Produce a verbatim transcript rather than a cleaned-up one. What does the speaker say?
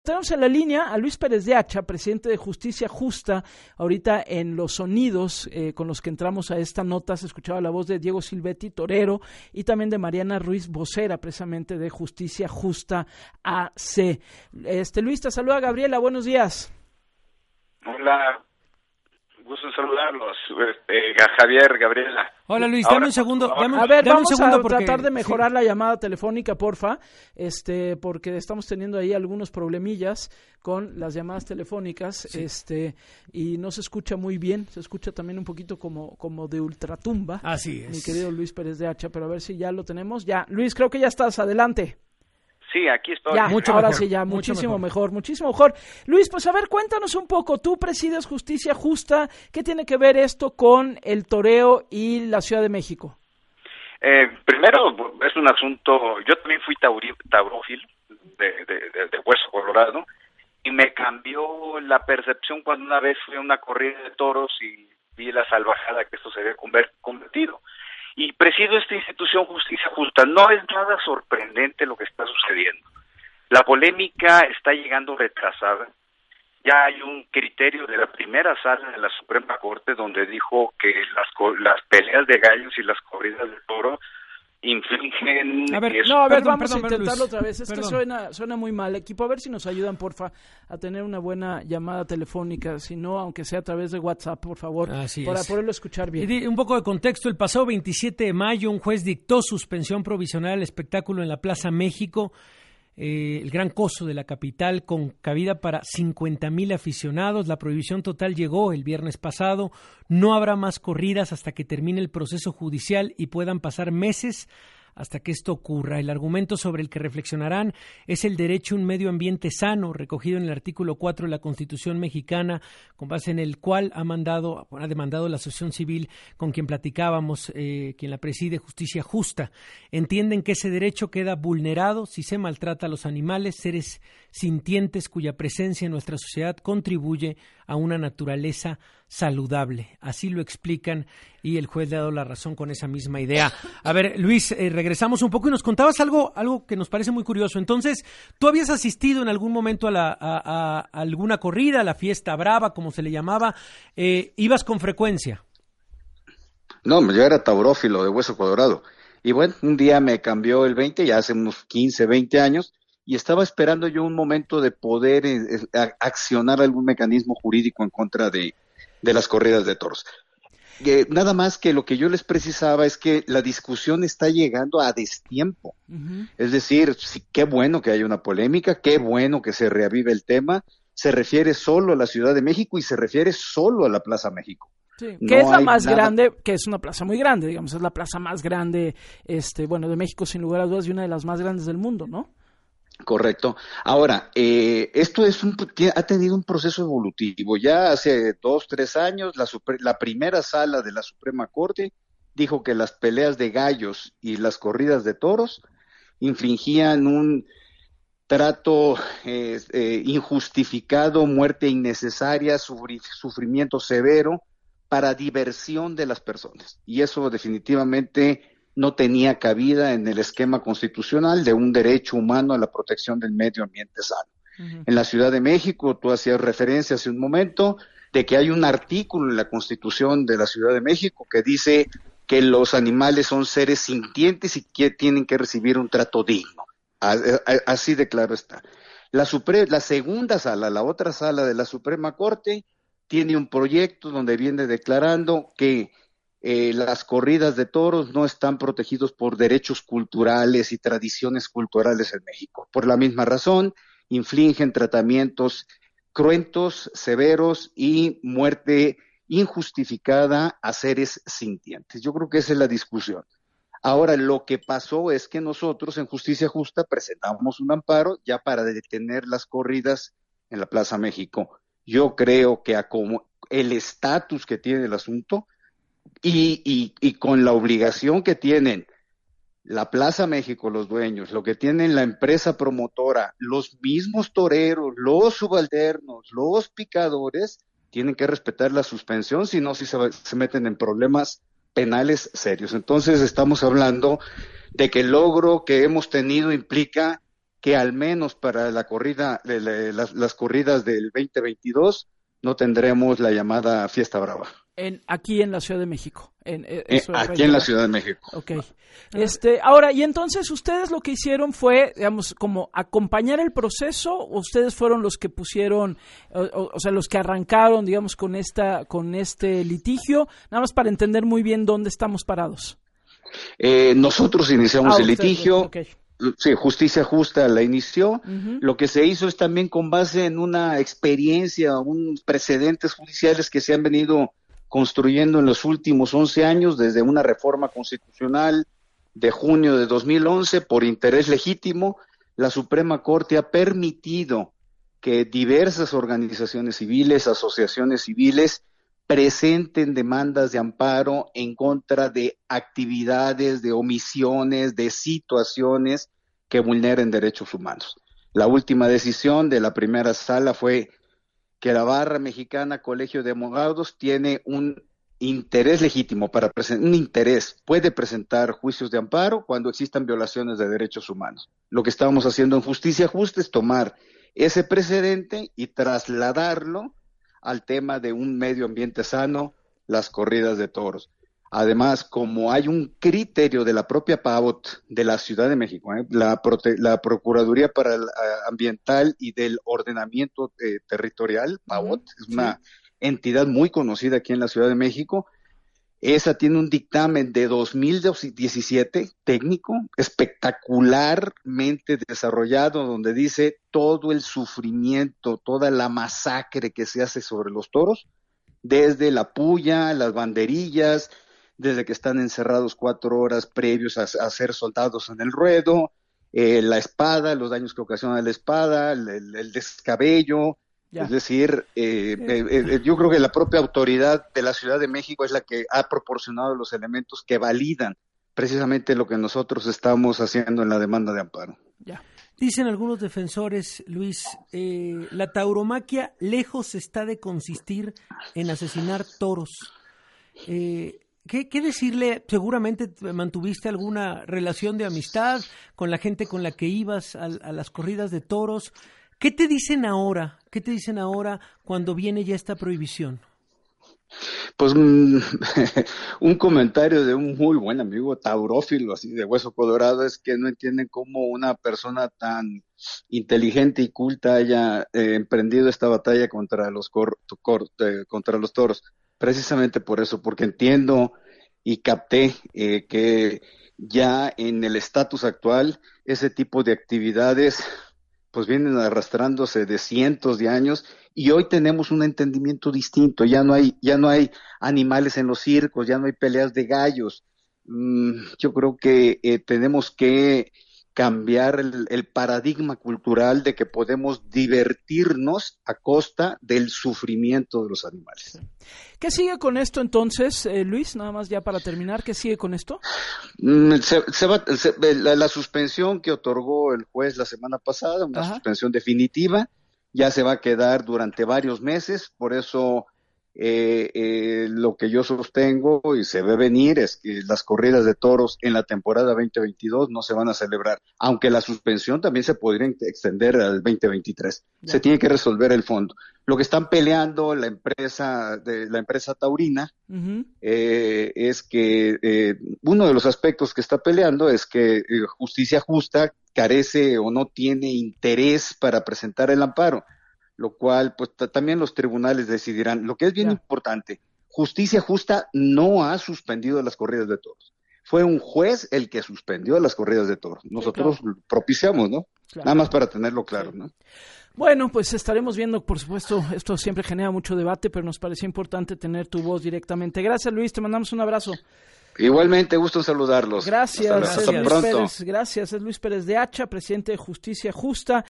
Tenemos en la línea a Luis Pérez de Hacha, presidente de Justicia Justa. Ahorita en los sonidos eh, con los que entramos a esta nota se escuchaba la voz de Diego Silvetti, torero, y también de Mariana Ruiz, vocera precisamente de Justicia Justa A C. Este, Luis, te saluda Gabriela, buenos días. Hola, gusto en saludarlos, eh, Javier, Gabriela. Hola Luis, Ahora, dame un segundo. Dame, a ver, dame vamos un segundo a porque... tratar de mejorar sí. la llamada telefónica, porfa, este, porque estamos teniendo ahí algunos problemillas con las llamadas telefónicas, sí. este, y no se escucha muy bien, se escucha también un poquito como, como de ultratumba. Así es. Mi querido Luis Pérez de Hacha, pero a ver si ya lo tenemos. Ya, Luis, creo que ya estás, adelante. Sí, aquí estoy. Ya, mucho ahora mejor, sí, ya, mucho muchísimo mejor. mejor, muchísimo mejor. Luis, pues a ver, cuéntanos un poco, tú presides Justicia Justa, ¿qué tiene que ver esto con el toreo y la Ciudad de México? Eh, primero, es un asunto, yo también fui tauri, taurófilo de, de, de, de Hueso Colorado, y me cambió la percepción cuando una vez fui a una corrida de toros y vi la salvajada que esto se había convertido. Y presido esta institución Justicia Justa. No es nada sorprendente lo que está sucediendo. La polémica está llegando retrasada. Ya hay un criterio de la primera sala de la Suprema Corte donde dijo que las las peleas de gallos y las corridas de toro infringen... A ver, eso. no, a ver, Perdón, vamos perdón, a intentarlo Luis. otra vez. Es Perdón. que suena, suena muy mal. Equipo, a ver si nos ayudan, porfa, a tener una buena llamada telefónica. Si no, aunque sea a través de WhatsApp, por favor, Así para es. poderlo escuchar bien. Y un poco de contexto, el pasado veintisiete de mayo un juez dictó suspensión provisional al espectáculo en la Plaza México, eh, el gran coso de la capital, con cabida para cincuenta mil aficionados. La prohibición total llegó el viernes pasado. No habrá más corridas hasta que termine el proceso judicial y puedan pasar meses hasta que esto ocurra. El argumento sobre el que reflexionarán es el derecho a un medio ambiente sano, recogido en el artículo cuatro de la Constitución mexicana, con base en el cual ha mandado, ha demandado la asociación civil con quien platicábamos, eh, quien la preside, Justicia Justa. Entienden que ese derecho queda vulnerado si se maltrata a los animales, seres sintientes cuya presencia en nuestra sociedad contribuye a una naturaleza saludable. Así lo explican y el juez le ha dado la razón con esa misma idea. A ver, Luis, eh, regresamos un poco y nos contabas algo algo que nos parece muy curioso. Entonces, ¿tú habías asistido en algún momento a, la, a, a, a alguna corrida, a la fiesta brava, como se le llamaba? Eh, ¿Ibas con frecuencia? No, yo era taurófilo de Hueso Colorado. Y bueno, un día me cambió el veinte, ya hace unos quince, veinte años, y estaba esperando yo un momento de poder eh, accionar algún mecanismo jurídico en contra de, de las corridas de toros. Eh, nada más que lo que yo les precisaba es que la discusión está llegando a destiempo. Uh-huh. Es decir, sí, qué bueno que haya una polémica, qué bueno que se reavive el tema. Se refiere solo a la Ciudad de México y se refiere solo a la Plaza México. Sí, no que es la más nada... grande, que es una plaza muy grande, digamos, es la plaza más grande, este, bueno, de México sin lugar a dudas y una de las más grandes del mundo, ¿no? Correcto. Ahora, eh, esto es un, ha tenido un proceso evolutivo. Ya hace dos, tres años, la, super, la primera sala de la Suprema Corte dijo que las peleas de gallos y las corridas de toros infringían un trato eh, eh, injustificado, muerte innecesaria, sufri, sufrimiento severo para diversión de las personas. Y eso definitivamente no tenía cabida en el esquema constitucional de un derecho humano a la protección del medio ambiente sano. Uh-huh. En la Ciudad de México, tú hacías referencia hace un momento de que hay un artículo en la Constitución de la Ciudad de México que dice que los animales son seres sintientes y que tienen que recibir un trato digno. Así de claro está. La, Supre- la segunda sala, la otra sala de la Suprema Corte, tiene un proyecto donde viene declarando que Eh, las corridas de toros no están protegidos por derechos culturales y tradiciones culturales en México. Por la misma razón, infligen tratamientos cruentos, severos y muerte injustificada a seres sintientes. Yo creo que esa es la discusión. Ahora, lo que pasó es que nosotros en Justicia Justa presentamos un amparo ya para detener las corridas en la Plaza México. Yo creo que a como el estatus que tiene el asunto, Y, y, y con la obligación que tienen la Plaza México, los dueños, lo que tienen la empresa promotora, los mismos toreros, los subalternos, los picadores, tienen que respetar la suspensión, si no, si se, se meten en problemas penales serios. Entonces estamos hablando de que el logro que hemos tenido implica que al menos para la corrida, las, las corridas del veinte veintidós no tendremos la llamada Fiesta Brava. En, aquí en la Ciudad de México. En, eso eh, aquí en la Ciudad de México. Ok. Este, ahora, y entonces ustedes lo que hicieron fue, digamos, como acompañar el proceso, o ustedes fueron los que pusieron, o, o, o sea, los que arrancaron, digamos, con esta, con este litigio, nada más para entender muy bien dónde estamos parados. Eh, nosotros iniciamos ah, el ustedes, litigio. Okay. Sí, Justicia Justa la inició. Uh-huh. Lo que se hizo es también con base en una experiencia, unos precedentes judiciales que se han venido construyendo en los últimos once años, desde una reforma constitucional de junio de dos mil once, por interés legítimo, la Suprema Corte ha permitido que diversas organizaciones civiles, asociaciones civiles, presenten demandas de amparo en contra de actividades, de omisiones, de situaciones que vulneren derechos humanos. La última decisión de la primera sala fue que la Barra Mexicana Colegio de Abogados tiene un interés legítimo para presentar, un interés, puede presentar juicios de amparo cuando existan violaciones de derechos humanos. Lo que estábamos haciendo en Justicia Justa es tomar ese precedente y trasladarlo al tema de un medio ambiente sano, las corridas de toros. Además, como hay un criterio de la propia P A V O T de la Ciudad de México, ¿eh? la, Prote- la Procuraduría para el uh, Ambiental y del Ordenamiento eh, Territorial, P A V O T, uh-huh. es una sí. entidad muy conocida aquí en la Ciudad de México. Esa tiene un dictamen de dos mil diecisiete, técnico, espectacularmente desarrollado, donde dice todo el sufrimiento, toda la masacre que se hace sobre los toros, desde la puya, las banderillas, desde que están encerrados cuatro horas previos a, a ser soldados en el ruedo, eh, la espada, los daños que ocasiona la espada, el, el, el descabello. Ya. Es decir, eh, eh, eh, yo creo que la propia autoridad de la Ciudad de México es la que ha proporcionado los elementos que validan precisamente lo que nosotros estamos haciendo en la demanda de amparo. Ya. Dicen algunos defensores, Luis, eh, la tauromaquia lejos está de consistir en asesinar toros. Eh, ¿qué, ¿Qué decirle? Seguramente mantuviste alguna relación de amistad con la gente con la que ibas a, a las corridas de toros. ¿Qué te dicen ahora? ¿Qué te dicen ahora cuando viene ya esta prohibición? Pues un, un comentario de un muy buen amigo taurófilo, así de hueso colorado, es que no entienden cómo una persona tan inteligente y culta haya eh, emprendido esta batalla contra los cor, cor, eh, contra los toros. Precisamente por eso, porque entiendo y capté eh, que ya en el estatus actual ese tipo de actividades pues vienen arrastrándose de cientos de años y hoy tenemos un entendimiento distinto. Ya no hay, ya no hay animales en los circos, ya no hay peleas de gallos. Mm, yo creo que eh, tenemos que cambiar el, el paradigma cultural de que podemos divertirnos a costa del sufrimiento de los animales. ¿Qué sigue con esto entonces, eh, Luis? Nada más ya para terminar, ¿qué sigue con esto? Mm, se, se va, se, la, la suspensión que otorgó el juez la semana pasada, una Ajá. suspensión definitiva, ya se va a quedar durante varios meses, por eso eh, eh, lo que yo sostengo y se ve venir es que las corridas de toros en la temporada veinte veintidós no se van a celebrar, aunque la suspensión también se podría extender al veinte veintitrés. Ya. Se tiene que resolver el fondo. Lo que están peleando la empresa de la empresa taurina uh-huh. eh, es que eh, uno de los aspectos que está peleando es que eh, Justicia Justa carece o no tiene interés para presentar el amparo, lo cual pues t- también los tribunales decidirán. Lo que es bien yeah. importante, Justicia Justa no ha suspendido las corridas de toros. Fue un juez el que suspendió las corridas de toros. Nosotros sí, claro. propiciamos, ¿no? Claro. Nada más para tenerlo claro, sí. ¿no? Bueno, pues estaremos viendo, por supuesto, esto siempre genera mucho debate, pero nos parecía importante tener tu voz directamente. Gracias, Luis, te mandamos un abrazo. Igualmente, gusto en saludarlos. Gracias, hasta, hasta es Luis pronto. Pérez, gracias, es Luis Pérez de Hacha, presidente de Justicia Justa.